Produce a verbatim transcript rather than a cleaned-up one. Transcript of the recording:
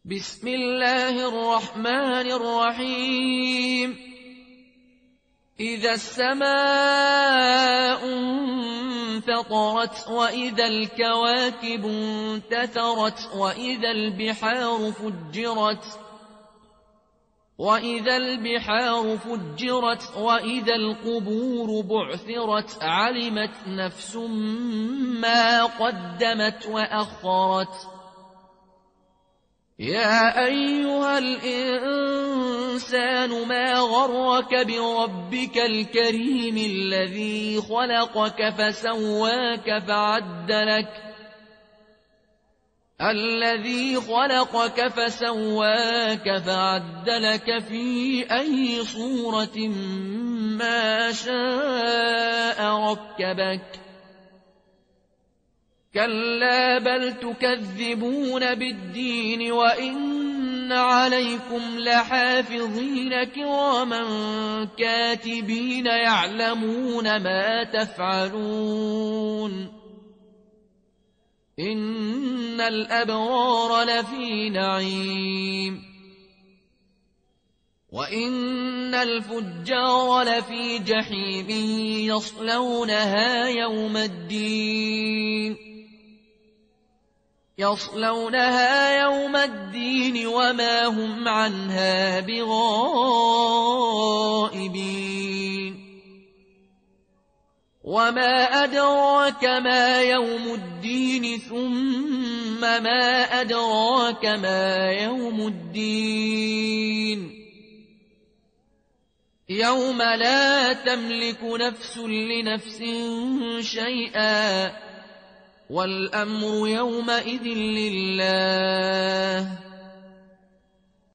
بسم الله الرحمن الرحيم إذا السماء انفطرت وإذا الكواكب انتثرت وإذا البحار فجرت وإذا البحار فجرت وإذا القبور بعثرت علمت نفس ما قدمت وأخرت يا أيها الإنسان ما غرك بربك الكريم الذي خلقك فسواك فعدلك الذي خلقك فسواك فعدلك في أي صورة ما شاء ركبك كلا بل تكذبون بالدين وإن عليكم لحافظين كراما كاتبين يعلمون ما تفعلون إن الأبرار لفي نعيم وإن الفجار لفي جحيم يصلونها يوم الدين يصلونها يوم الدين وما هم عنها بغائبين وما أدراك ما يوم الدين ثم ما أدراك ما يوم الدين يوم لا تملك نفس لنفس شيئا والأمر يومئذ لله